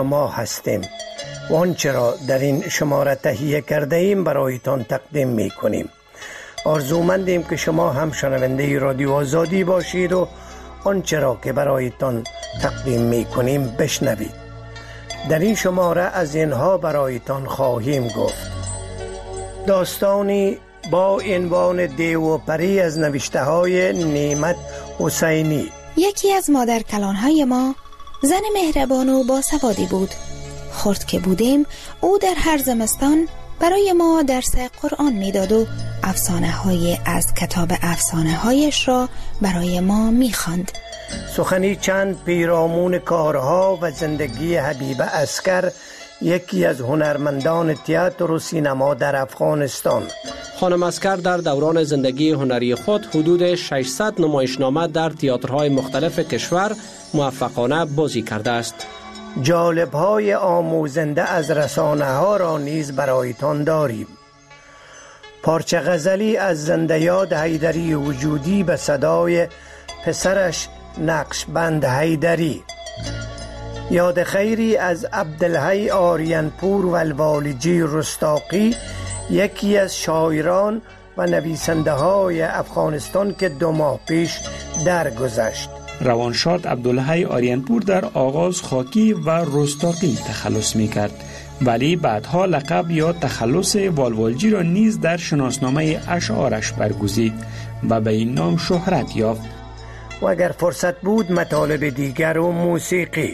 ما هستیم و آنچه را در این شماره تهیه کرده ایم برایتان تقدیم می کنیم. آرزومندیم که شما هم شنونده رادیو آزادی باشید و آنچه را که برایتان تقدیم می کنیم بشنوید. در این شماره از اینها برایتان خواهیم گفت: داستانی با عنوان دیو و پری از نوشته های نعمت حسینی. یکی از مادر کلانهای ما زن مهربان و باسوادی بود. خرد که بودیم او در هر زمستان برای ما درس قرآن میداد و افسانه های از کتاب افسانه هایش را برای ما میخواند. سخنی چند پیرامون کارها و زندگی حبیب عسکر، یکی از هنرمندان تئاتر و سینما در افغانستان. خانم عسکر در دوران زندگی هنری خود حدود 600 نمایشنامه در تئاترهای مختلف کشور موفقانه بازی کرده است. جالب‌های آموزنده از رسانه ها را نیز برایتان داریم. پارچه غزلی از زنده یاد حیدری وجودی به صدای پسرش نقشبند حیدری. یاد خیری از عبدالحی آریانپور و الوالجی رستاقی، یکی از شاعران و نویسنده های افغانستان که 2 ماه پیش درگذشت. روانشاد عبدالحی آریانپور در آغاز خاکی و رستاقی تخلص می کرد، ولی بعدها لقب یا تخلص والوالجی را نیز در شناسنامه اشعارش برگزید و به این نام شهرت یافت. و اگر فرصت بود مطالب دیگر و موسیقی.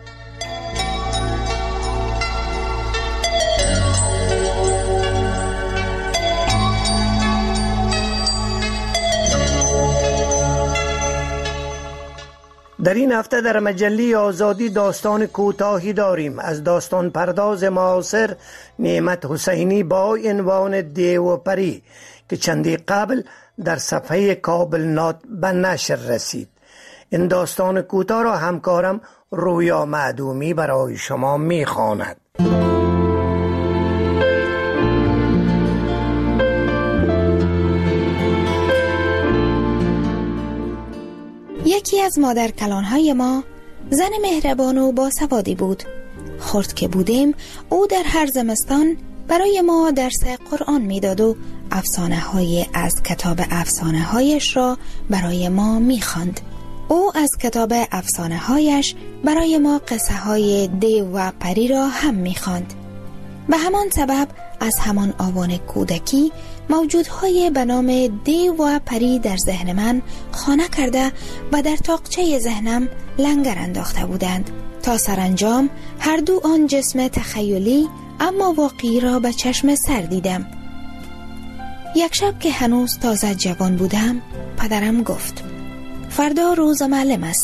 در این هفته در مجله آزادی داستان کوتاهی داریم از داستان پرداز معاصر نعمت حسینی با عنوان دیو و پری که چندی قبل در صفحه کابل نات به نشر رسید. این داستان کوتاه را همکارم رویا معدومی برای شما می‌خواند. یکی از مادر کلانهای ما زن مهربان و باسوادی بود. خرد که بودیم او در هر زمستان برای ما درس قرآن میداد و افسانه های از کتاب افسانه هایش را برای ما میخواند. او از کتاب افسانه هایش برای ما قصه های دیو و پری را هم میخواند. به همان سبب از همان آوان کودکی موجودهای به نام دیو و پری در ذهن من خانه کرده و در تاقچه ذهنم لنگر انداخته بودند تا سرانجام هر دو آن جسم تخیلی اما واقعی را به چشم سر دیدم. یک شب که هنوز تازه جوان بودم پدرم گفت فردا روز معلم است.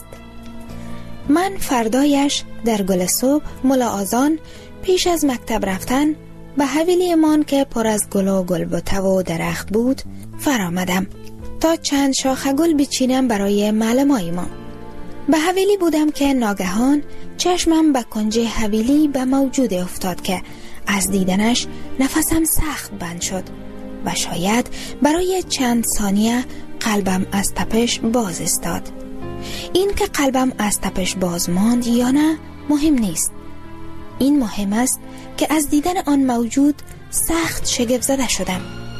من فردایش در گل صبح ملا آذان پیش از مکتب رفتن به حویلی مان که پر از گل و گلبته و درخت بود فرآمدم تا چند شاخه گل بچینم برای معلمای ما. به حویلی بودم که ناگهان چشمم به کنج حویلی به موجود افتاد که از دیدنش نفسم سخت بند شد و شاید برای چند ثانیه قلبم از تپش باز استاد. این که قلبم از تپش باز ماند یا نه مهم نیست. این مهم است که از دیدن آن موجود سخت شگفت زده شدم.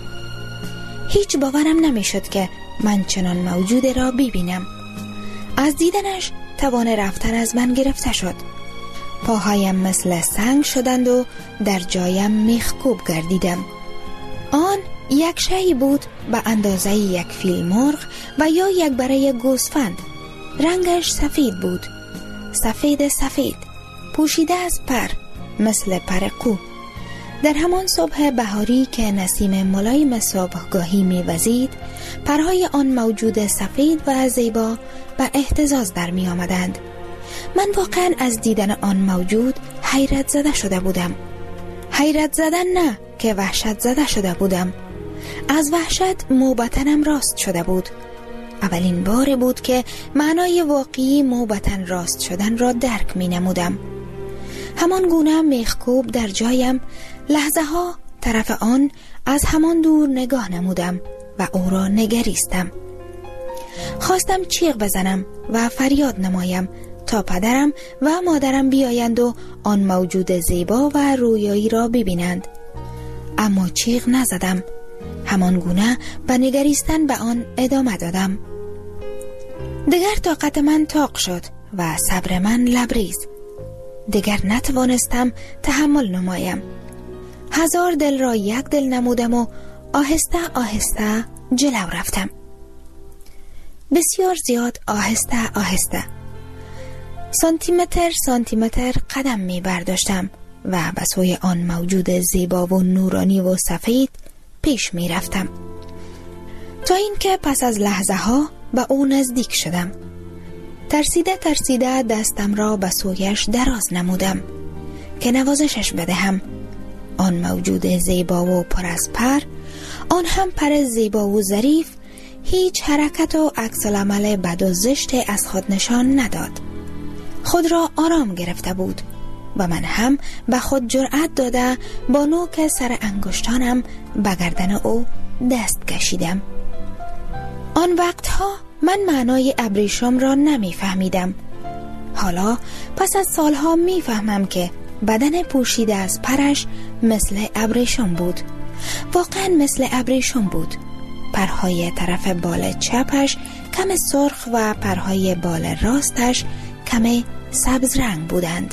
هیچ باورم نمی شد که من چنان موجود را ببینم. از دیدنش توان رفتن از من گرفته شد. پاهایم مثل سنگ شدند و در جایم میخکوب گردیدم. آن یک شی بود به اندازه یک فیل مرغ و یا یک بره گوسفند. رنگش سفید بود، سفید پوشیده از پر مثل پر قو. در همان صبح بهاری که نسیم ملایم صبحگاهی می‌وزید، پرهای آن موجود سفید و زیبا به اهتزاز در می آمدند. من واقعا از دیدن آن موجود حیرت زده شده بودم. حیرت زدن نه که وحشت زده شده بودم. از وحشت موبتنم راست شده بود. اولین بار بود که معنای واقعی موبتن راست شدن را درک می نمودم. همان گونه میخکوب در جایم لحظه ها طرف آن از همان دور نگاه نمودم و او را نگریستم. خواستم چیغ بزنم و فریاد نمایم، تا پدرم و مادرم بیایند و آن موجود زیبا و رویایی را ببینند. اما چیغ نزدم. همان گونه به نگریستن به آن ادامه دادم. دیگر طاقت من طاق شد و صبر من لبریز. دیگر نتوانستم تحمل نمایم. 1000 دل را یک دل نمودم و آهسته آهسته جلو رفتم. بسیار زیاد آهسته سانتیمتر قدم می برداشتم و به سوی آن موجود زیبا و نورانی و سفید پیش می رفتم تا اینکه پس از لحظه ها به او نزدیک شدم. ترسیده دستم را به سویش دراز نمودم که نوازشش بدهم. آن موجود زیبا و پر از پر، آن هم پر زیبا و ظریف، هیچ حرکت و عکس العمل بد و زشت از خود نشان نداد. خود را آرام گرفته بود و من هم به خود جرأت داده با نوک سر انگشتانم به گردن او دست کشیدم. آن وقتها من معنای ابریشم را نمی فهمیدم. حالا پس از سالها می فهمم که بدن پوشیده از پرش مثل ابریشم بود. واقعا مثل ابریشم بود. پرهای طرف بال چپش کم سرخ و پرهای بال راستش کم سبز رنگ بودند.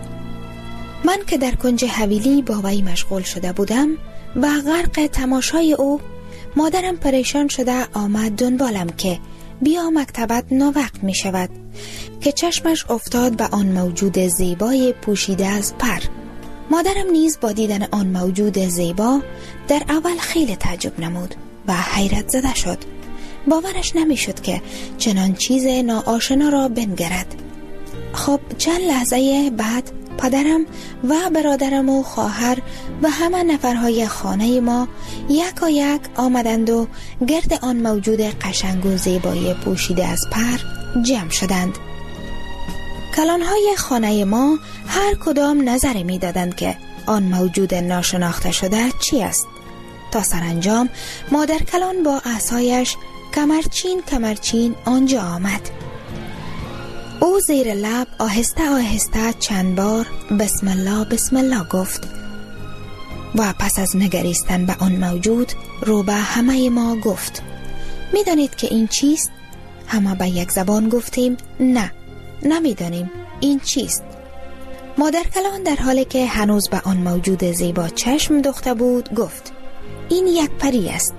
من که در کنج حویلی با وی مشغول شده بودم و غرق تماشای او، مادرم پریشان شده آمد دنبالم که بیا مکتبت ناوقت می شود، که چشمش افتاد به آن موجود زیبای پوشیده از پر. مادرم نیز با دیدن آن موجود زیبا در اول خیلی تعجب نمود و حیرت زده شد. باورش نمی شد که چنان چیز ناآشنا را بنگرد. خب چند لحظه بعد پدرم و برادرم و خواهر و همه نفرهای خانه ما یک آمدند و گرد آن موجود قشنگ و زیبای پوشیده از پر جمع شدند. کلانهای خانه ما هر کدام نظری می دادند که آن موجود ناشناخته شده چی است. تا سرانجام مادر کلان با عصایش کمرچین آنجا آمد. او زیر لب آهسته چند بار بسم الله گفت و پس از نگریستن به آن موجود رو به همه ما گفت می دانید که این چیست؟ همه به یک زبان گفتیم نه، نمیدانیم این چیست. مادر کلان در حالی که هنوز به آن موجود زیبا چشم دوخته بود گفت این یک پری است.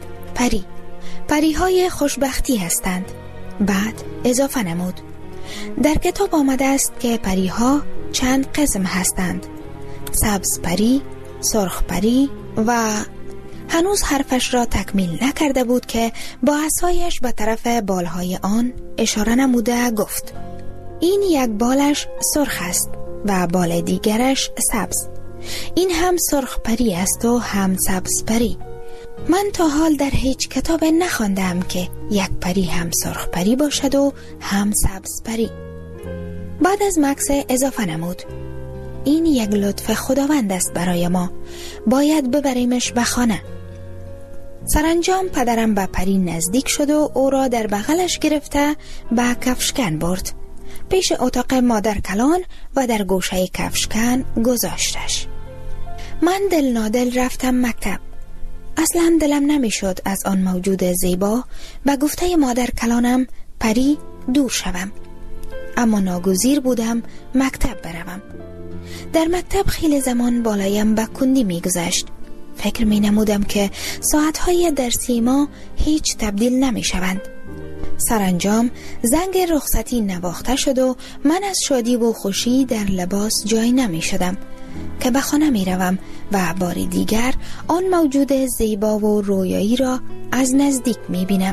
پریهای خوشبختی هستند. بعد اضافه نمود در کتاب آمده است که پریها چند قسم هستند: سبز پری، سرخ پری و هنوز حرفش را تکمیل نکرده بود که با عصایش به طرف بالهای آن اشاره نموده گفت این یک بالش سرخ است و بال دیگرش سبز. این هم سرخ پری است و هم سبز پری. من تا حال در هیچ کتاب نخواندم که یک پری هم سرخ پری باشد و هم سبز پری. بعد از مکث اضافه نمود این یک لطف خداوند است برای ما، باید ببریمش به خانه. سرانجام پدرم به پری نزدیک شد و او را در بغلش گرفته به کفشکن برد. پیش اتاق مادر کلان و در گوشه کفشکن گذاشتش. من دل نادل رفتم مکتب. اصلا دلم نمیشد از آن موجود زیبا به گفته مادر کلانم پری دور شوم، اما ناگزیر بودم مکتب بروم. در مکتب خیلی زمان بالایم به کندی میگذشت. فکر می نمودم که ساعتهای درسی ما هیچ تبدیل نمی شوند. سرانجام زنگ رخصتی نواخته شد و من از شادی و خوشی در لباس جای نمی شدم که به خانه می روم و بار دیگر آن موجود زیبا و رویایی را از نزدیک می بینم.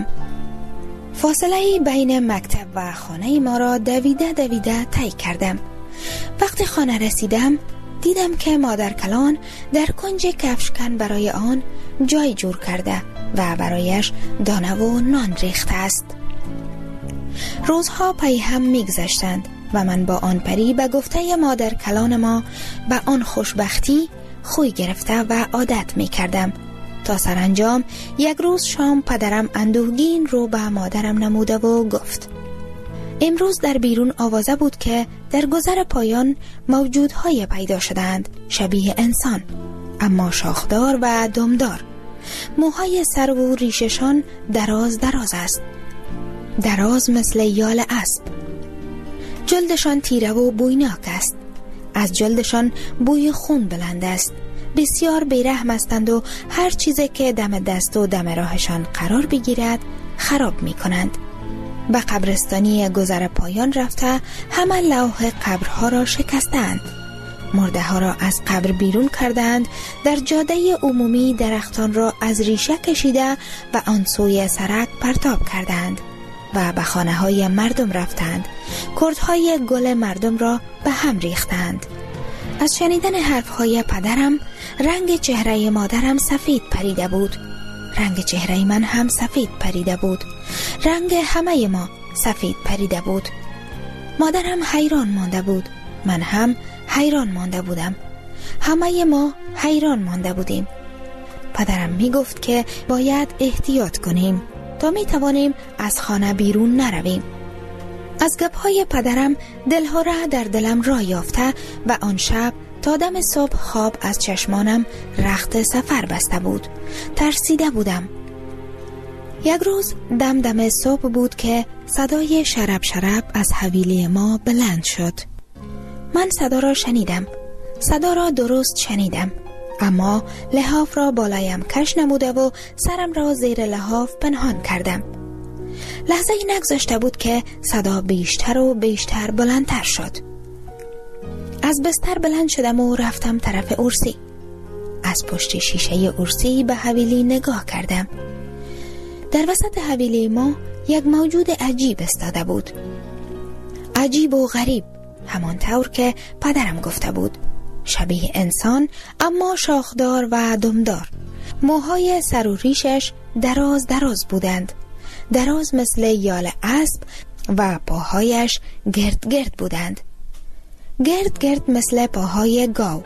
فاصله بین مکتب و خانه ما را دویده طی کردم. وقتی خانه رسیدم دیدم که مادر کلان در کنج کفشکن برای آن جای جور کرده و برایش دانه و نان ریخته است. روزها پی هم میگذشتند و من با آن پری به گفته مادر کلان ما به آن خوشبختی خوی گرفته و عادت می کردم تا سرانجام یک روز شام پدرم اندوهگین رو به مادرم نموده و گفت امروز در بیرون آوازه بود که در گذر پایان موجودهای پیدا شدند شبیه انسان، اما شاخدار و دمدار. موهای سر و ریششان دراز دراز است، دراز مثل یال اسب. جلدشان تیره و بویناک است، از جلدشان بوی خون بلند است. بسیار بیرحم هستند و هر چیزی که دم دست و دم راهشان قرار بگیرد خراب می کنند. به قبرستانی گذر پایان رفته همه لوح قبرها را شکستند. مرده ها را از قبر بیرون کردند. در جاده عمومی درختان را از ریشه کشیده و آن سوی سرک پرتاب کردند و به خانه های مردم رفتند. کردهای گل مردم را به هم ریختند. از شنیدن حرفهای پدرم رنگ چهره مادرم سفید پریده بود. رنگ چهره من هم سفید پریده بود. رنگ همه ما سفید پریده بود. مادرم حیران مانده بود. من هم حیران مانده بودم. همه ما حیران مانده بودیم. پدرم می گفت که باید احتیاط کنیم تا می توانیم از خانه بیرون نرویم. از گپ‌های پدرم دلها را در دلم را یافته و آن شب تا دم صبح خواب از چشمانم رخت سفر بسته بود. ترسیده بودم. یک روز دم صبح بود که صدای شرب شرب از حویلی ما بلند شد. من صدا را شنیدم. صدا را درست شنیدم، اما لحاف را بالایم کش نموده و سرم را زیر لحاف پنهان کردم. لحظه نگذشته بود که صدا بیشتر و بیشتر بلندتر شد. از بستر بلند شدم و رفتم طرف عرسی. از پشت شیشه عرسی به حویلی نگاه کردم. در وسط حویلی ما یک موجود عجیب استاده بود. عجیب و غریب، همان طور که پدرم گفته بود. شبیه انسان اما شاخدار و دمدار. موهای سر و ریشش دراز دراز بودند، دراز مثل یال اسب، و پاهایش گرد گرد بودند، گرد گرد مثل پاهای گاو.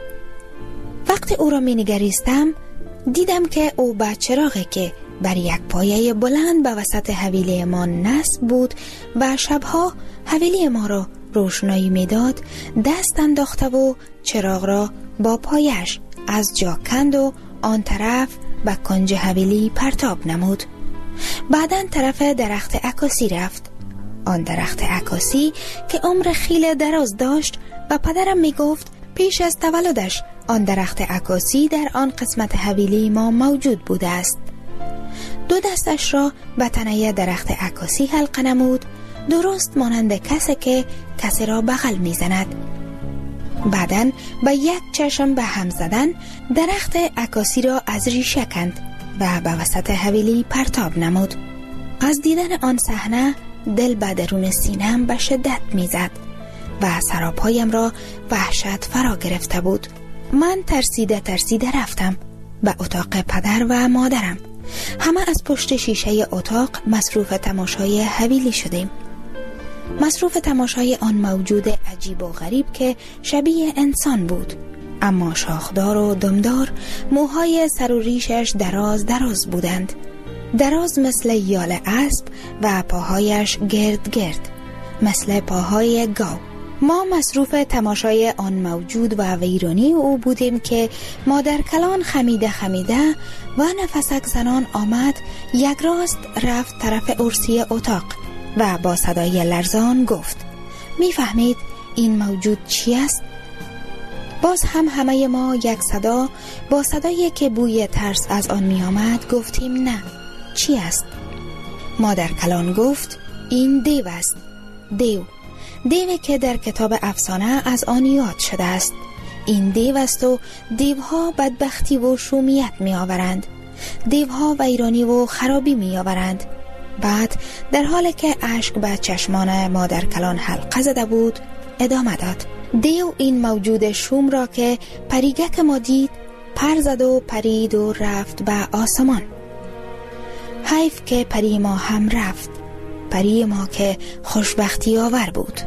وقتی او را می نگریستم دیدم که او به چراغی که بر یک پایه بلند به وسط حویلی ما نصب بود و شبها حویلی ما را روشنایی میداد دست انداخته و چراغ را با پایش از جا کند و آن طرف به کنج حویلی پرتاب نمود. بعداً طرف درخت عکاسی رفت. آن درخت عکاسی که عمر خیلی دراز داشت و پدرم می گفت پیش از تولدش آن درخت عکاسی در آن قسمت حویلی ما موجود بوده است. دو دستش را به تنه درخت عکاسی حلقه نمود، درست مانند کسی که کسی را بغل می زند. بعداً به یک چشم به هم زدن درخت عکاسی را از ریشه کند و به وسط حویلی پرتاب نمود. از دیدن آن صحنه دل به درون سینه‌ام به شدت میزد و سراپایم را وحشت فرا گرفته بود. من ترسیده رفتم به اتاق پدر و مادرم. همه از پشت شیشه اتاق مصروف تماشای حویلی شدیم، مصروف تماشای آن موجود عجیب و غریب که شبیه انسان بود، اما شاخدار و دمدار. موهای سر و ریشش دراز دراز بودند، دراز مثل یال اسب و پاهایش گرد گرد مثل پاهای گاو. ما مصروف تماشای آن موجود و ویرانی او بودیم که مادر کلان خمیده و نفسک زنان آمد، یک راست رفت طرف عرسی اتاق و با صدای لرزان گفت: میفهمید این موجود چی است؟ باز هم همه ما یک صدا، با صدایی که بوی ترس از آن می آمد گفتیم نه. چی است؟ مادر کلان گفت: این دیو است. دیوی که در کتاب افسانه از آن یاد شده است. این دیو است و دیوها بدبختی و شومیت می آورند. دیوها ویرانی و خرابی می آورند. بعد در حالی که اشک به چشمان مادر کلان حلقه زده بود ادامه داد: دیو این موجود شوم را که پریگک ما دید پر زد و پرید و رفت به آسمان. حیف که پری ما هم رفت، پری ما که خوشبختی آور بود.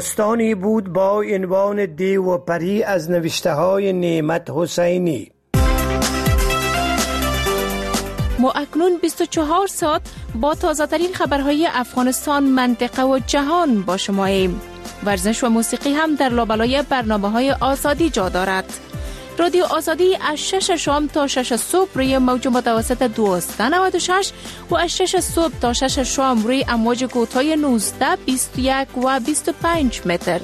داستانی بود با عنوان دیو و پری از نوشته های نعمت حسینی. ما اکنون 24 ساعت با تازه ترین خبرهای افغانستان، منطقه و جهان با شماییم. ورزش و موسیقی هم در لابلای برنامه‌های آزادی جا دارد. رادیو آزادی از 6 شام تا 6 صبح روی موج متوسط 1296 و از 6 صبح تا 6 شام روی امواج کوتاه 19، 21 و 25 متر.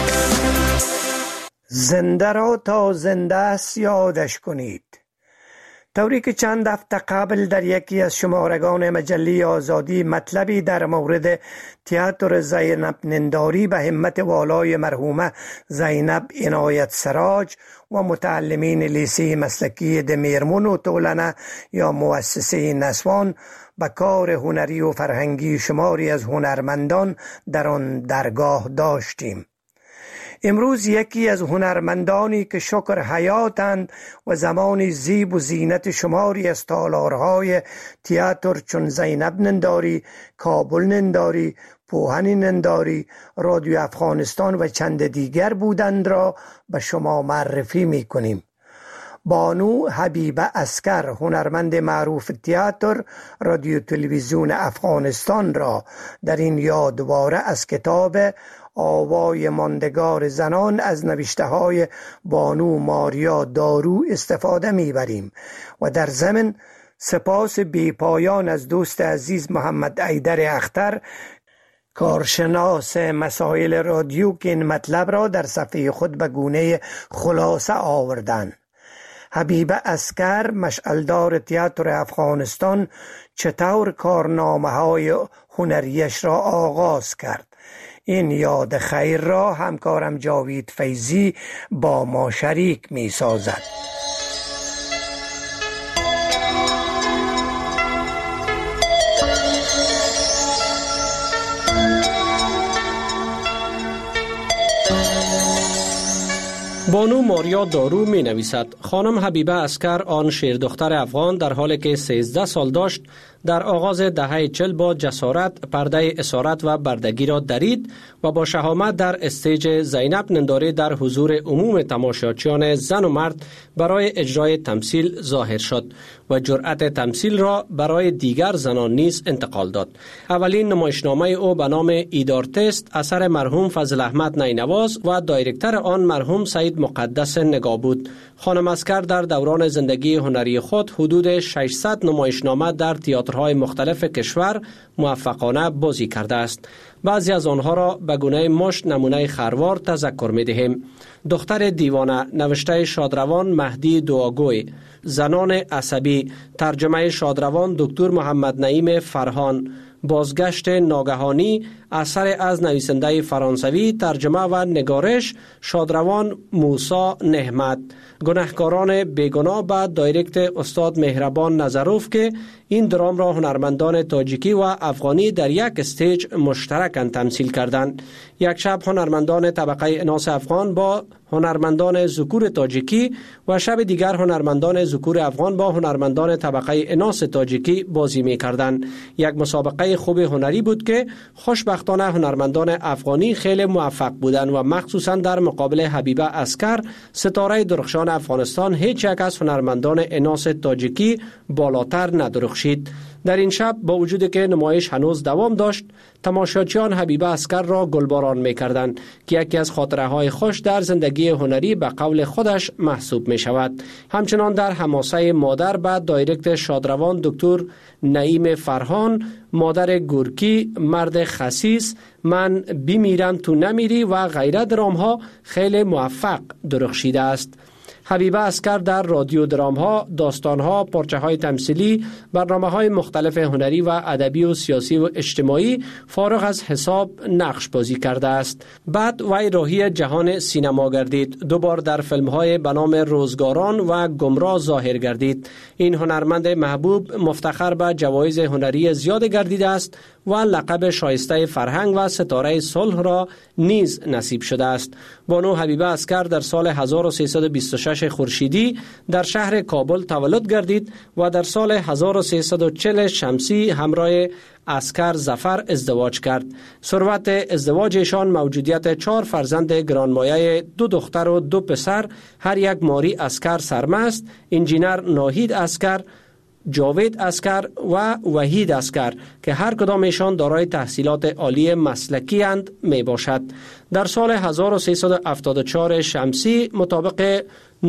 زنده را تا زنده است یادش کنید. طوری که چند هفته قبل در یکی از شمارگان مجله آزادی مطلبی در مورد تئاتر زینب ننداری به همت والای مرحومه زینب عنایت سراج و متعلمین لیسه مسلکی دمیرمون و تولنه یا مؤسسه نسوان به کار هنری و فرهنگی شماری از هنرمندان در آن درگاه داشتیم. امروز یکی از هنرمندانی که شکر حیاتند و زمانی زیب و زینت شماری از تالارهای تئاتر چون زینب ننداری، کابل ننداری، پوهن ننداری، رادیو افغانستان و چند دیگر بودند را به شما معرفی می کنیم. بانو حبیبه عسکر، هنرمند معروف تئاتر، رادیو تلویزیون افغانستان را در این یادواره از کتاب آوای ماندگار زنان از نوشته های بانو ماریا دارو استفاده میبریم و در ضمن سپاس بیپایان از دوست عزیز محمد ایدر اختر، کارشناس مسائل رادیو که این مطلب را در صفحه خود به گونه خلاصه آوردند. حبیبه عسکر، مشعلدار تئاتر افغانستان، چطور کارنامه‌های هنریش را آغاز کرد؟ این یاد خیر را همکارم جاوید فیضی با ما شریک می سازد. بانو ماریا دارو می نویسد: خانم حبیبه عسکر، آن شیردختر افغان، در حالی که 13 سال داشت در آغاز دهه 40 با جسارت پرده اسارت و بردگی را درید و با شهامت در استیج زینب ننداری در حضور عموم تماشاچیان زن و مرد برای اجرای تمثیل ظاهر شد و جرأت تمثیل را برای دیگر زنان نیز انتقال داد. اولین نمایشنامه او به نام ایدارتست اثر مرحوم فضل احمد نینواز و دایرکتر آن مرحوم سید مقدس نگاه بود. خانم عسکر در دوران زندگی هنری خود حدود 600 نمایشنامه در تئاترهای مختلف کشور موفقانه بازی کرده است. بعضی از آنها را به گونه مشت نمونه خروار تذکر می دهیم: دختر دیوانه، نوشته شادروان مهدی دعاگوی، زنان عصبی، ترجمه شادروان دکتر محمد نعیم فرهان، بازگشت ناگهانی اثر از نویسنده فرانسوی، ترجمه و نگارش شادروان موسی نحمت، گناهکاران بیگناه به دایرکت استاد مهربان نظروف که این درام را هنرمندان تاجیکی و افغانی در یک استیج مشترکاً تمثیل کردند. یک شب هنرمندان طبقه اناث افغان با هنرمندان ذکور تاجیکی و شب دیگر هنرمندان ذکور افغان با هنرمندان طبقه اناث تاجیکی بازی می کردند. یک مسابقه خوب هنری بود که خوشبختانه هنرمندان افغانی خیلی موفق بودند و مخصوصا در مقابل حبیبه عسکر، ستاره درخشان افغانستان، هیچ یک از هنرمندان اناث تاجیکی بالاتر ندرخشید. در این شب با وجودی که نمایش هنوز دوام داشت، تماشاچیان حبیبه عسکر را گلباران می‌کردند که یکی از خاطره‌های خوش در زندگی هنری به قول خودش محسوب می‌شود. همچنان در حماسه مادر بعد دایرکت شادروان دکتر نعیم فرهان، مادر گورکی، مرد خسیس، من بیمیرم تو نمیری و غیره درام‌ها خیلی موفق درخشیده است. حبیبه عسکر در رادیو درام‌ها، داستان‌ها، پارچه‌های تمثیلی، برنامه‌های مختلف هنری و ادبی و سیاسی و اجتماعی فارغ از حساب نقش بازی کرده است. بعد وی راهی جهان سینما گردید. دوبار در فیلم‌های به نام روزگاران و گمراه ظاهر گردید. این هنرمند محبوب مفتخر به جوایز هنری زیاد گردیده است و لقب شایسته فرهنگ و ستاره صلح را نیز نصیب شده است. بانو حبیبه عسکر در سال 1326 خورشیدی در شهر کابل تولد گردید و در سال 1340 شمسی همراه عسکر ظفر ازدواج کرد. ثروت ازدواجشان موجودیت 4 فرزند گرانمایه 2 دختر و 2 پسر، هر یک ماری عسکر سرمست، انجینر ناهید عسکر، جاوید عسکر و وحید عسکر که هر کدامشان دارای تحصیلات عالی مسلکی اند می باشد. در سال 1374 شمسی مطابق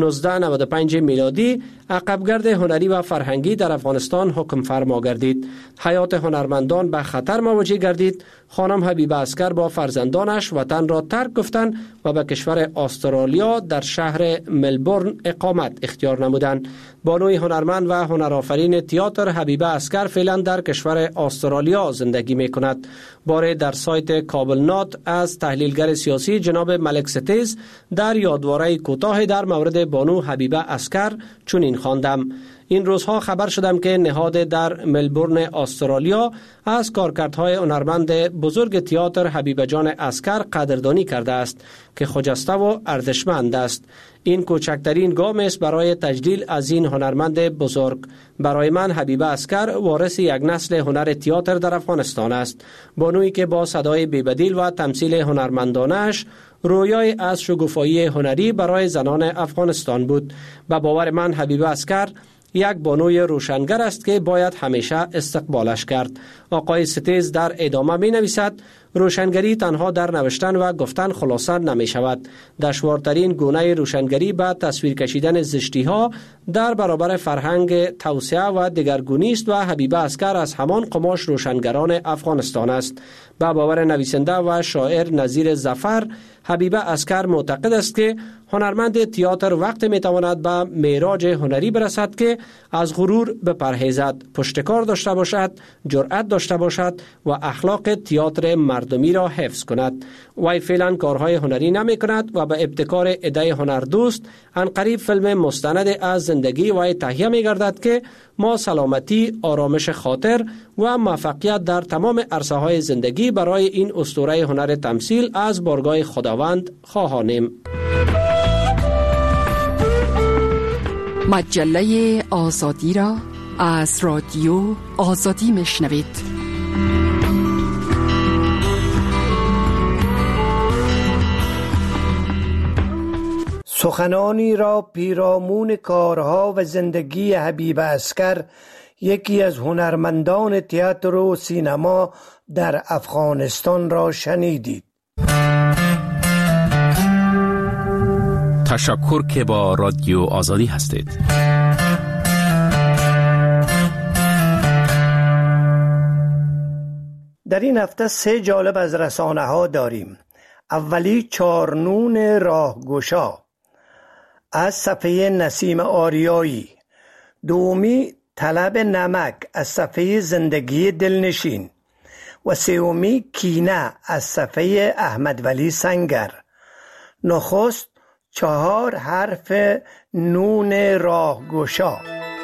1995 میلادی عقبگرد هنری و فرهنگی در افغانستان حکم فرما گردید. حیات هنرمندان به خطر مواجه گردید. خانم حبیبه عسکر با فرزندانش وطن را ترک گفتند و به کشور استرالیا در شهر ملبورن اقامت اختیار نمودند. بانوی هنرمند و هنرآفرین تئاتر حبیبه عسکر فعلا در کشور استرالیا زندگی می کند. باره در سایت کابل نات از تحلیلگر سیاسی جناب ملک ستیز در یادواره کوتاه در مورد بانو حبیبه عسکر چنین خواندم: این روزها خبر شدم که نهاد در ملبورن استرالیا از کارکردهای هنرمند بزرگ تئاتر حبیبه جان عسکر قدردانی کرده است که خجسته و ارزشمند است. این کوچکترین گام است برای تجلیل از این هنرمند بزرگ. برای من حبیبه عسکر وارث یک نسل هنر تئاتر در افغانستان است. بانویی که با صدای بی‌بدیل و تمثیل هنرمندانش رویای از شکوفایی هنری برای زنان افغانستان بود. به باور من حبیبه عسکر یک بانوی روشنگر است که باید همیشه استقبالش کرد. آقای ستیز در ادامه می نویسد: روشنگری تنها در نوشتن و گفتن خلاصه نمی شود. دشوارترین گونه روشنگری به تصویر کشیدن زشتی ها در برابر فرهنگ توسعه و دگرگونی است و حبیبه عسکر از همان قماش روشنگران افغانستان است. به باور نویسنده و شاعر نظیر ظفر، حبیبه عسکر معتقد است که هنرمند تئاتر وقت می تواند به معراج هنری برسد که از غرور بپرهیزد، پشتکار داشته باشد، جرأت داشته باشد و اخلاق تئاتر مردمی را حفظ کند. وی فعلا کارهای هنری نمی کند و به ابتکار ایده هنردوست عنقریب فیلم مستند از زندگی وی تهیه می گردد که ما سلامتی، آرامش خاطر و موفقیت در تمام عرصه های زندگی برای این اسطوره هنر تمثیل از بارگاه خداوند خواهانیم. مجله آزادی را از رادیو آزادی میشنوید. سخنانی را پیرامون کارها و زندگی حبیبه عسکر، یکی از هنرمندان تئاتر و سینما در افغانستان را شنیدید. تشکر که با رادیو آزادی هستید. در این هفته 3 جالب از رسانه ها داریم. اولی چارنون راهگشا از صفحه نسیم آریایی، دومی طلب نمک از صفحه زندگی دلنشین و سومی کینه از صفحه احمد ولی سنگر. نخست 4 حرف نون راهگشا.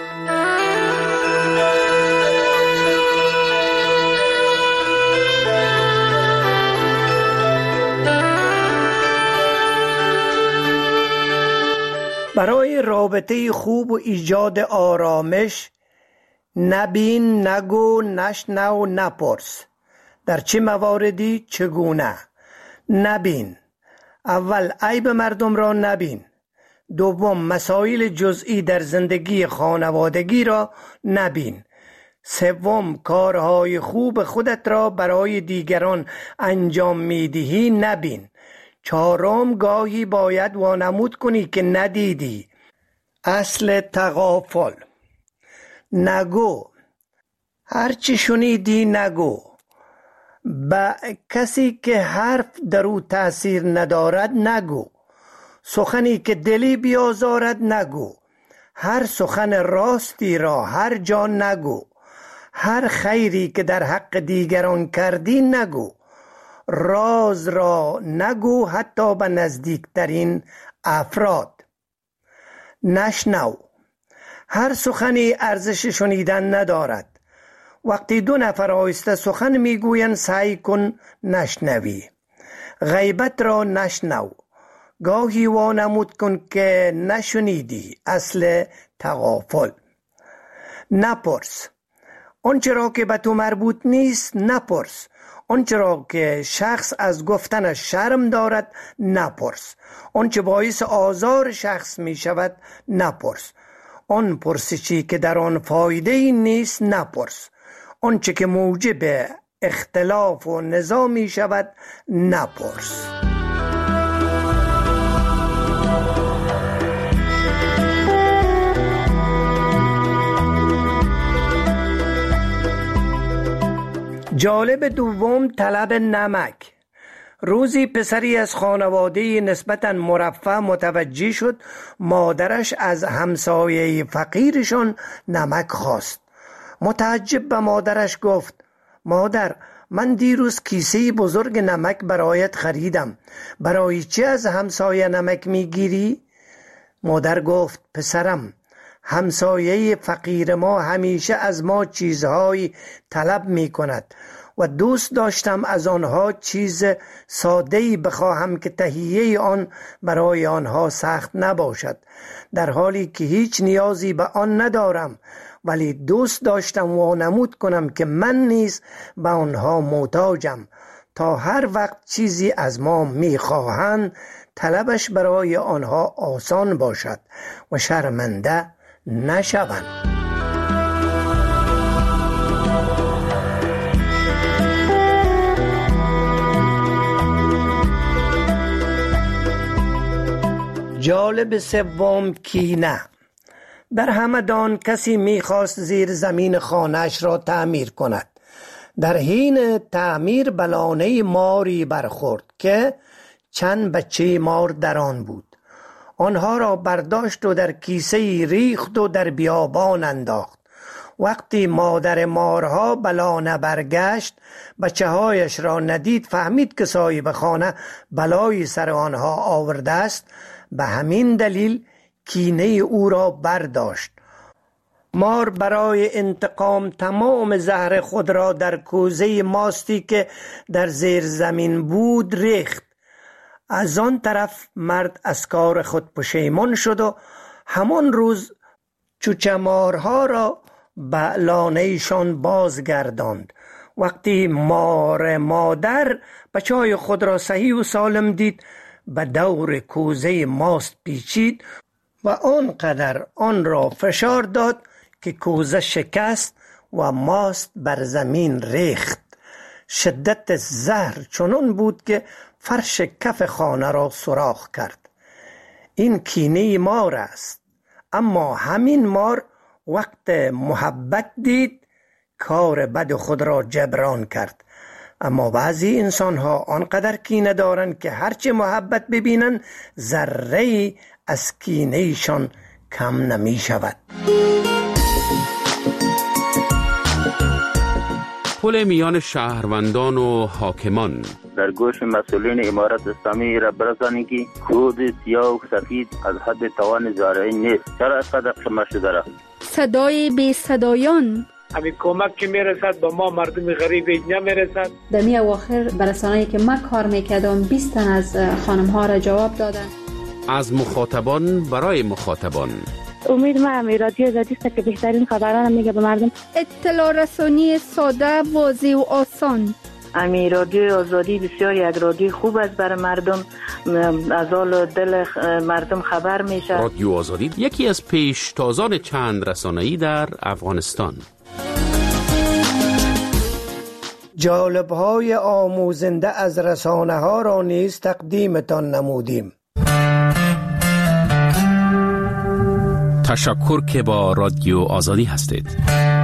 برای رابطه خوب و ایجاد آرامش نبین، نگو، نشنو، نپرس. در چه مواردی چگونه؟ نبین: اول عیب مردم را نبین. دوم مسائل جزئی در زندگی خانوادگی را نبین. سوم کارهای خوب خودت را برای دیگران انجام میدهی نبین. چهارم گاهی باید وانمود کنی که ندیدی. اصل تغافل: نگو، هرچی شنیدی نگو. با کسی که حرف در او تأثیر ندارد نگو. سخنی که دلی بیازارد نگو. هر سخن راستی را هر جا نگو. هر خیری که در حق دیگران کردی نگو. راز را نگو حتی به نزدیکترین افراد. نشنو: هر سخنی ارزش شنیدن ندارد وقتی دو نفر آهسته سخن میگویند سعی کن نشنوی. غیبت را نشنو. گاهی وانمود کن که نشنیدی. اصل تغافل. نپرس. آنچه را که به تو مربوط نیست نپرس. آنچه را که شخص از گفتنش شرم دارد نپرس. آنچه باعث آزار شخص می شود نپرس. آن پرسشی که در آن فایده نیست نپرس. آنچه که موجب اختلاف و نزاع می شود نپرس. جالب دوم، طلب نمک. روزی پسری از خانواده نسبتاً مرفه متوجه شد مادرش از همسایه فقیرشان نمک خواست. متعجب به مادرش گفت: مادر، من دیروز کیسه بزرگ نمک برایت خریدم. برای چه از همسایه نمک میگیری؟ مادر گفت: پسرم، همسایه فقیر ما همیشه از ما چیزهایی طلب می کند و دوست داشتم از آنها چیز ساده‌ای بخواهم که تهیه آن برای آنها سخت نباشد، در حالی که هیچ نیازی به آن ندارم، ولی دوست داشتم وانمود کنم که من نیز به آنها محتاجم، تا هر وقت چیزی از ما می‌خواهند طلبش برای آنها آسان باشد و شرمنده نشوند. جالب سوم، کینه. در همدان کسی میخواست زیر زمین خانه‌اش را تعمیر کند. در حین تعمیر به لانه ماری برخورد که چند بچه مار در آن بود. آنها را برداشت و در کیسه ریخت و در بیابان انداخت. وقتی مادر مارها به لانه برگشت، بچه هایش را ندید، فهمید که صاحب خانه بلایی سر آنها آورده است. به همین دلیل کینه او را برداشت. مار برای انتقام تمام زهر خود را در کوزه ماستی که در زیر زمین بود ریخت. از آن طرف مرد از کار خود پشیمان شد و همان روز چوچه مارها را به لانه‌شان بازگرداند. وقتی مار مادر بچه‌های خود را صحیح و سالم دید، به دور کوزه ماست پیچید و آنقدر آن را فشار داد که کوزه شکست و ماست بر زمین ریخت. شدت زهر چنان بود که فرش کف خانه را سوراخ کرد. این کینه مار است. اما همین مار وقت محبت دید، کار بد خود را جبران کرد. اما بعضی انسان ها آنقدر کینه دارند که هرچه محبت ببینند ذره از کینه شان کم نمی شود. پل میان شهروندان و حاکمان. در گوش مسئولین امارت اسلامی را برسانید که کود سیاه و سفید از حد توان زارعی نیست. چرا اینقدر قمه شده را؟ صدای بی صدایان. همین کمک که میرسد به ما مردم غریب نمیرسد. در می اواخر برسانه‌ای که من کار میکردم 20 تن از خانم ها را جواب دادن. از مخاطبان برای مخاطبان. امید من رادیو آزادی است که بهترین خبران میگه به مردم. اطلاع رسانی ساده، واضح و آسان. رادیو آزادی بسیار یک رادیو خوب است برای مردم، از حال دل مردم خبر میشه. رادیو آزادی یکی از پیشتازان چند رسانه‌ای در افغانستان. جالب‌های آموزنده از رسانه‌ها را نیز تقدیمتان نمودیم. تشکر که با رادیو آزادی هستید.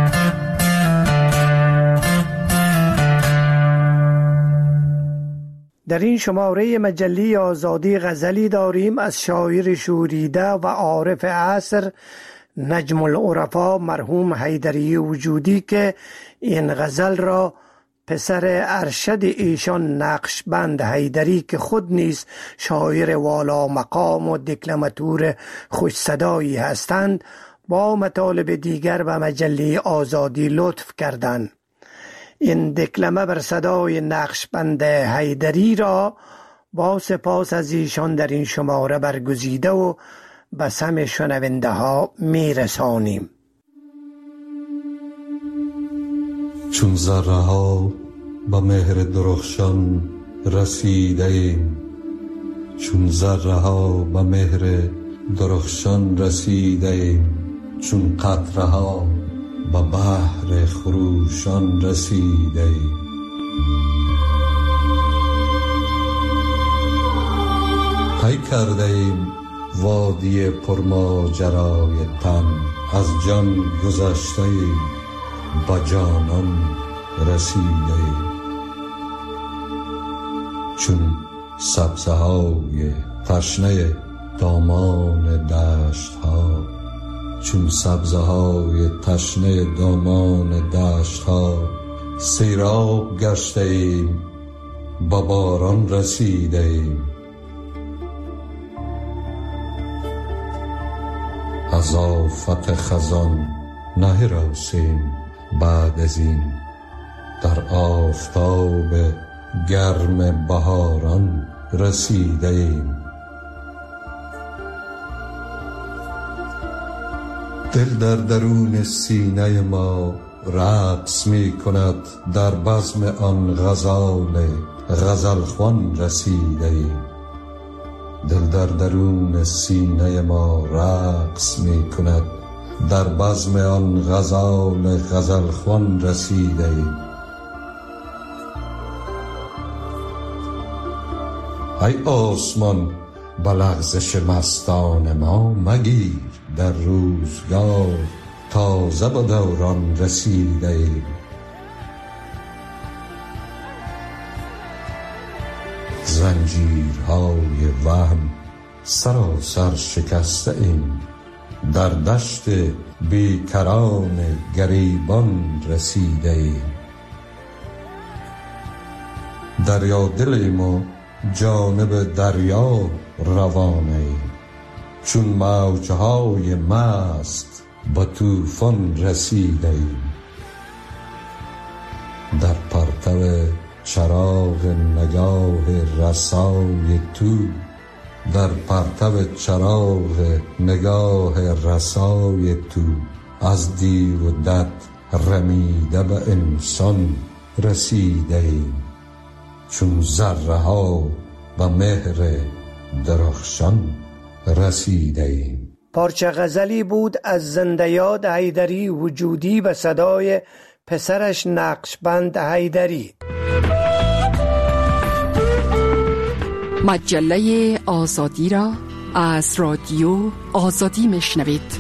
در این شماره مجله آزادی غزلی داریم از شاعر شوریده و عارف عصر نجم العرفا مرحوم حیدری وجودی که این غزل را پسر ارشد ایشان نقشبند حیدری که خود نیز شاعر والا مقام و دکلماتور خوش صدایی هستند با مطالب دیگر به مجله آزادی لطف کردند. این دکلمه بر صدای نقشبند حیدری را با سپاس از ایشان در این شماره برگزیده و به سمع شنونده ها می رسانیم. چون ذره ها به مهر درخشان رسیده ایم، چون ذره ها به مهر درخشان رسیده ایم، چون قطره ها به بحر خروشان رسیده ایم. طی کرده ایم وادی پرماجرای تن، از جان گذشته ایم به جانان رسیده ایم. چون سبزه های تشنه دامان دشت ها، چون سبزه های تشنه دامان دشت ها، سیراب گشته ایم به باران رسیده ایم. از آفت خزان نهراسیم بعد از این، در آفتاب گرم بهاران رسیده ایم. دل در درون سینه ما رقص می کند، در بزم آن غزال غزلخوان رسیده ایم. دل در درون سینه ما رقص می کند، در بزم آن غزال غزلخوان رسیده ایم. ای آسمان به لغزش مستان ما مگیر، در روزگار تازه به دوران رسیده ایم. زنجیرهای وهم سراسر شکسته ایم، در دشت بیکران گریبان رسیده ایم. دریا دلیم و جانب دریا روانه ایم، چون موجهای مست به طوفان رسیده ایم. در پرتو چراغ نگاه رسای تو، در پرتو چراغ نگاه رسای تو، از دیو و دد رمیده به انسان رسیده ایم. چون ذره ها به مهر درخشان رسیده ایم. پارچه غزلی بود از زنده یاد حیدری وجودی به صدای پسرش نقشبند حیدری. مجله آزادی را از رادیو آزادی میشنوید.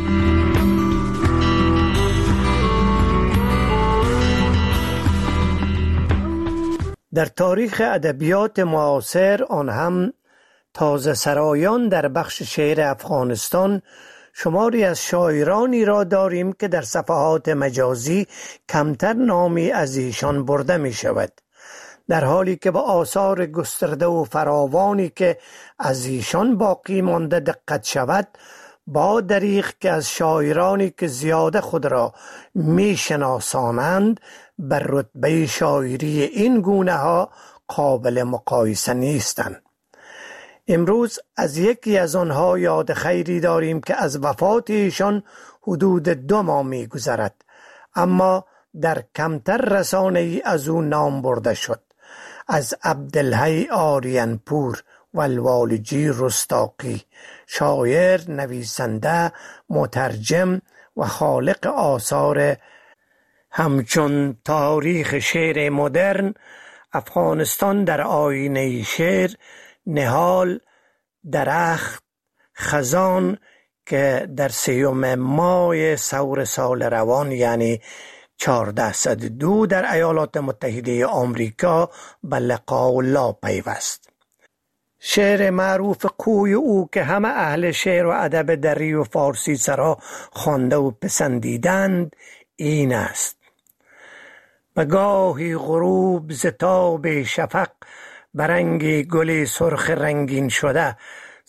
در تاریخ ادبیات معاصر، آن هم تازه سرایان در بخش شعر افغانستان، شماری از شاعرانی را داریم که در صفحات مجازی کمتر نامی از ایشان برده می شود، در حالی که به آثار گسترده و فراوانی که از ایشان باقی مانده دقت شود، با دریغ که از شاعرانی که زیاده خود را می شناسانند بر رتبه شاعری این گونه ها قابل مقایسه نیستند. امروز از یکی از آنها یاد خیری داریم که از وفات ایشان حدود 2 ماه می گذرد، اما در کمتر رسانه ای از او نام برده شد. از عبدالحی آریانپور و الوالجی رستاقی، شاعر، نویسنده، مترجم و خالق آثار همچون تاریخ شعر مدرن، افغانستان در آینه شعر، نهال، درخت، خزان که در 3 ماه ثور سال روان یعنی 1402 در ایالات متحده آمریکا به لقاء الله پیوست. شعر معروف قوی او که همه اهل شعر و ادب دری و فارسی سرا خوانده و پسندیدند این است: به گاهی غروب ز تاب شفق، برنگ گل سرخ رنگین شده،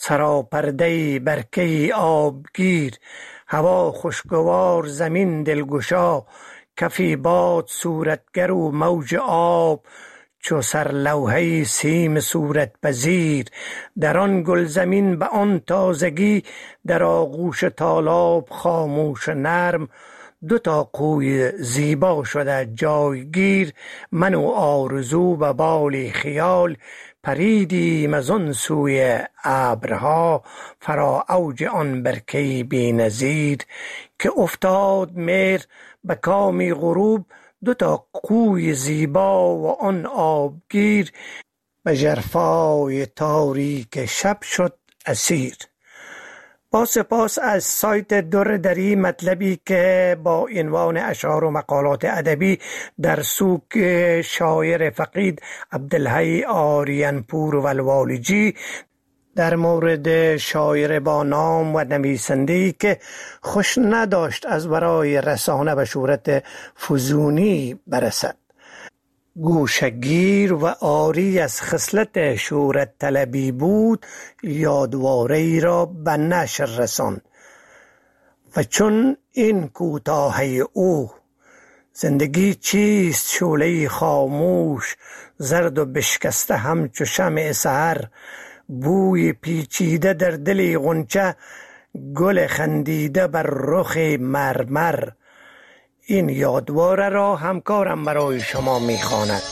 سراپرده برکه آبگیر، هوا خوشگوار زمین دلگشا، کفی باد صورتگر و موج آب، چو سرلوحه سیم صورت پذیر. در آن گل زمین به آن تازگی، در آغوش تالاب خاموش نرم، دو تا قوی زیبا شده جایگیر. من و آرزو به بالی خیال، پریدیم از آن سوی ابرها، فرا اوج آن برکه بی نظیر. که افتاد مهر به کامی غروب، دو تا قوی زیبا و آن آبگیر، به ژرفای تاریک شب شد اسیر. با سپاس از سایت در دری، مطلبی که با عنوان اشعار و مقالات ادبی در سوگ شاعر فقید عبدالحی آریانپور ولوالجی در مورد شاعر با نام و نویسنده‌ای که خوش نداشت از برای رسانه به شهرت فزونی برسد، گوشگیر و عاری از خصلت شهرت طلبی بود، یادواره ای را به نشر رساند و چون این کوتاهی او: زندگی چیست شعله خاموش، زرد و بشکسته همچو شمع سحر، بوی پیچیده در دل غنچه، گل خندیده بر رخ مرمر. این یادواره را همکارم برای شما میخواند.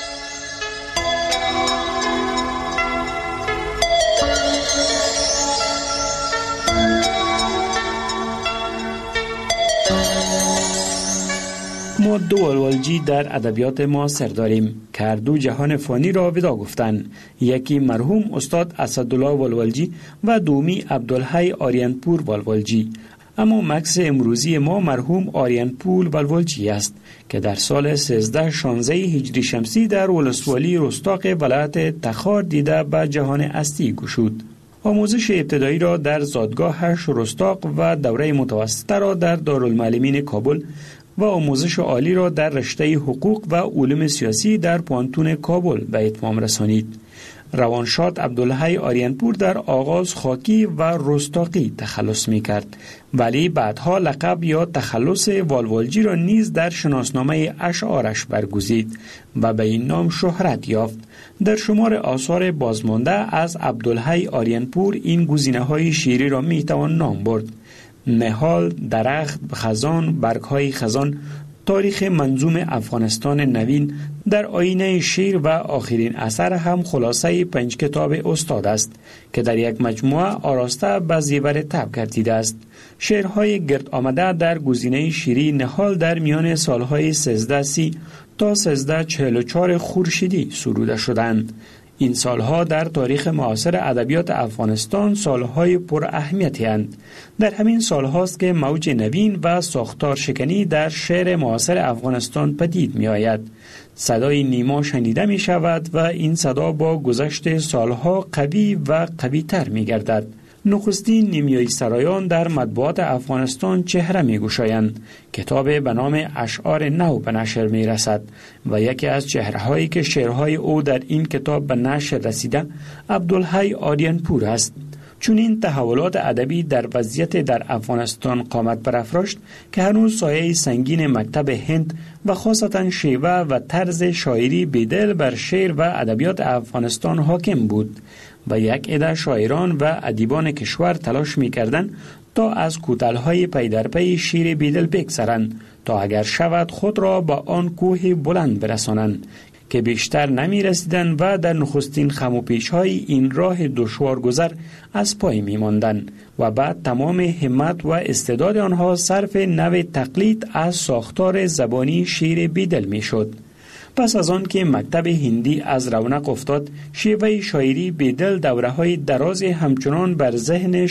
ما دو ولوالجی در ادبیات معاصر داریم که هر دو جهان فانی را ودا گفتند. یکی مرحوم استاد اسدالله ولوالجی و دومی عبدالحی آریانپور ولوالجی. اما مکس امروزی ما مرحوم آریانپور ولوالجی است که در سال 1316 هجری شمسی در ولسوالی رستاق ولایت تخار دیده به جهان هستی گشود. آموزش ابتدایی را در زادگاهش رستاق و دوره متوسطه را در دارالمعلمین کابل و آموزش عالی را در رشته حقوق و علوم سیاسی در پانتون کابل به اتمام رسانید. روانشاد عبدالحی آریانپور در آغاز خاکی و رستاقی تخلص می کرد، ولی بعدها لقب یا تخلص والوالجی را نیز در شناسنامه اشعارش برگزید و به این نام شهرت یافت. در شمار آثار بازمانده از عبدالحی آریانپور این گزینه‌های شعری را می توان نام برد: نهال، درخت، خزان، برگ‌های خزان، تاریخ منظوم افغانستان نوین، در آینه شعر و آخرین اثر هم خلاصه 5 کتاب استاد است که در یک مجموعه آراسته به زیور طبع گردیده است. شعرهای گرد آمده در گزینه شعری نهال در میان سالهای 1330 تا 1344 خورشیدی سروده شدند. این سالها در تاریخ معاصر ادبیات افغانستان سالهای پر اهمیتی اند. در همین سالهاست که موج نوین و ساختار شکنی در شعر معاصر افغانستان پدید می آید. صدای نیما شنیده می شود و این صدا با گذشت سالها قوی و قوی تر می گردد. نخستین نیمیایی سرایان در مطبوعات افغانستان چهره می گشایند. کتاب به نام اشعار نو به نشر می رسد و یکی از چهرهایی که شعرهای او در این کتاب به نشر رسیده عبدالحی آریانپور است. چون این تحولات ادبی در وضعیت در افغانستان قامت برافراشت که هنوز سایه سنگین مکتب هند و خاصتا شیوه و طرز شاعری بیدل بر شعر و ادبیات افغانستان حاکم بود و یک عده شاعران و ادیبان کشور تلاش می‌کردند تا از کوتاه‌های پی در پی شعر بیدل بگذرند تا اگر شود خود را با آن کوه بلند برسانند که بیشتر نمی رسیدن و در نخستین خم و پیش‌های این راه دشوار گذر از پای می ماندن و بعد تمام همت و استعداد آنها صرف نوع تقلید از ساختار زبانی شعر بیدل می شد. پس از آن که مکتب هندی از رونق افتاد، شیوه شاعری بیدل دوره‌های دراز همچنان بر ذهن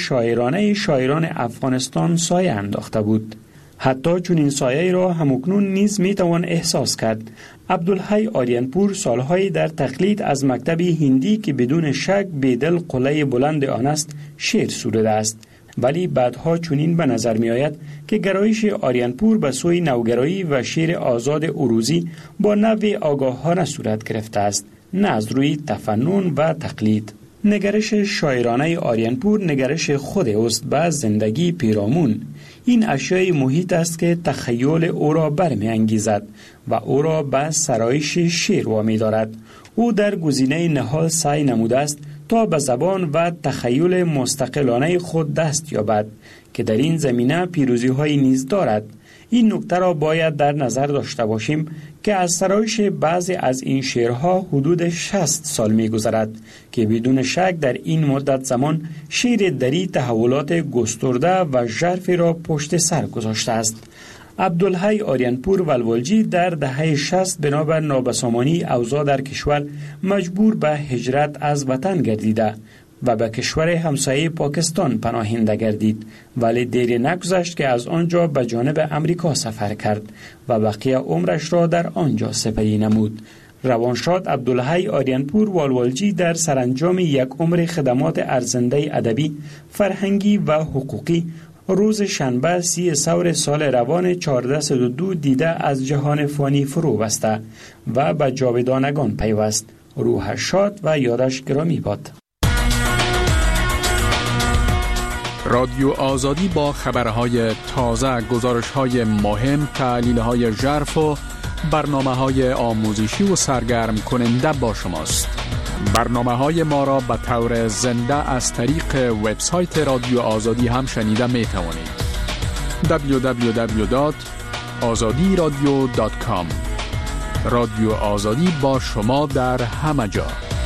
شاعران افغانستان سایه انداخته بود. حتی چون این سایه را همکنون نیز می توان احساس کرد. عبدالحی آریانپور سالهای در تقلید از مکتب هندی که بدون شک بیدل قله بلند آن است شعر سروده است، ولی بعدها چنین به نظر می آید که گرایش آریانپور به سوی نوگرایی و شعر آزاد عروضی با نوع آگاهانه صورت گرفته است، نه از روی تفنن و تقلید. نگرش شاعرانه آریانپور نگرش خود است به زندگی پیرامون. این اشیای محیط است که تخیل او را برمی انگیزد و او را به سرایش شعر وامی دارد. او در گزینه نهال سعی نموده است تا به زبان و تخیل مستقلانه خود دست یابد که در این زمینه پیروزی های نیز دارد. این نکته را باید در نظر داشته باشیم که از سرایش بعضی از این شعرها حدود 60 سال می گذرد که بدون شک در این مدت زمان شعر دری تحولات گسترده و ژرفی را پشت سر گذاشته است. عبدالحی آریانپور ولولجی در دهه 60 بنابر نابسامانی اوضاع در کشور مجبور به هجرت از وطن گردیده و به کشور همسایه پاکستان پناهنده گردید، ولی دیر نگذشت که از آنجا به جانب امریکا سفر کرد و بقیه عمرش را در آنجا سپری نمود. روانشاد عبدالحی آریانپور ولولجی در سرانجام یک عمر خدمات ارزنده ادبی، فرهنگی و حقوقی روز شنبه 30 سور سال روان 1402 دیده از جهان فانی فرو بسته و به جاودانگان پیوست. روحش شاد و یادش گرامی باد. رادیو آزادی با خبرهای تازه، گزارش‌های مهم، تحلیل‌های ژرف و برنامه‌های آموزشی و سرگرم کننده با شماست. برنامه‌های ما را به طور زنده از طریق وبسایت رادیو آزادی هم شنیده می‌توانید. www.azadiradio.com. رادیو آزادی با شما در همه جا.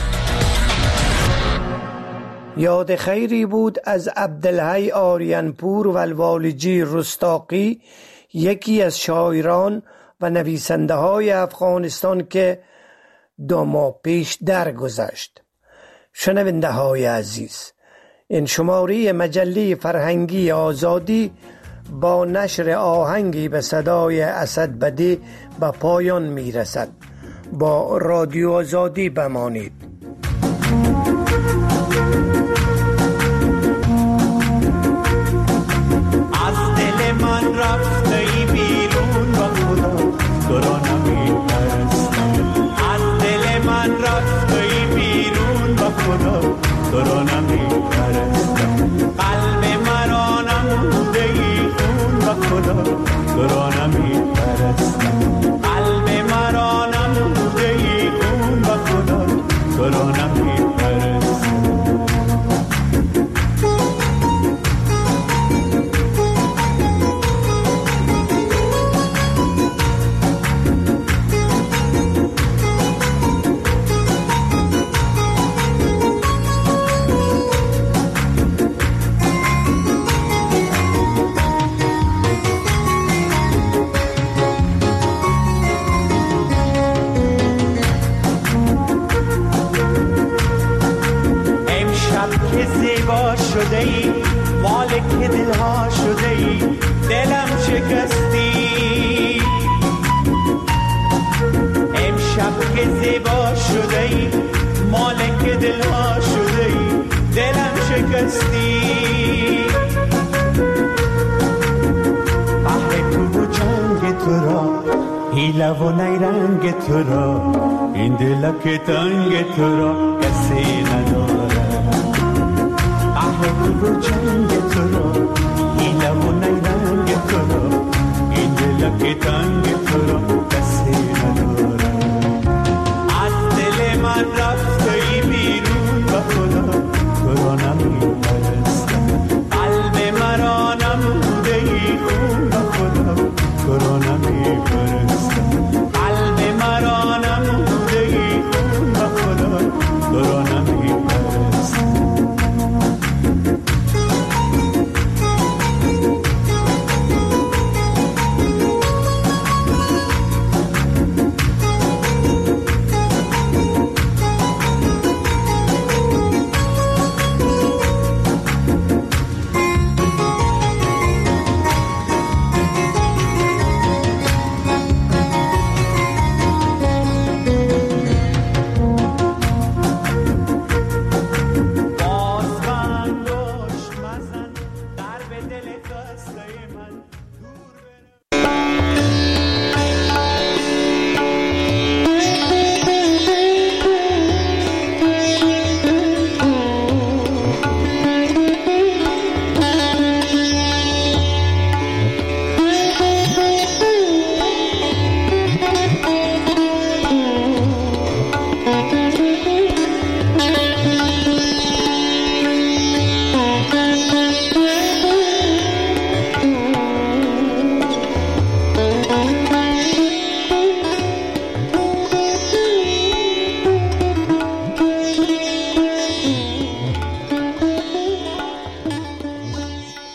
یاد خیری بود از عبدالحی آریانپور ولولجی رستاقی، یکی از شاعران و نویسنده های افغانستان که 2 ماه پیش درگذشت. شنونده های عزیز، این شماره مجله فرهنگی آزادی با نشر آهنگی به صدای اسد بدی به پایان می رسد. با رادیو آزادی بمانید. از دل من رفته ای بیرون با خدا، تو را نمی‌پرستم. از دل من رفته ای بیرون با خدا، تو را نمی‌پرستم. قلب مرا نموده ای خون با خدا، تو را نمی‌پرستم. قلب مرا نموده ای خون با خدا، تو را نمی‌پرستم. شده ای مالک دلها شده ای، دلم شکستی. امشب که زیبا شده ای مالک دلها شده ای، دلم شکستی. قهر تو و جنگ تو را، حیله و نیرنگ تو را، این دلک تنگ تو را کسی نداره. تو و جنگ